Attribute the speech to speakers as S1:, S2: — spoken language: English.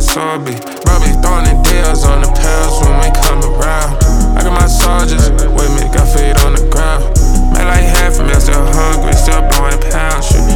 S1: sorbet. Bro, be throwing the deals on the pills when we come around. I got my soldiers with me, got feet on the ground. Man, like half of me, still hungry, still blowing pounds. Shit.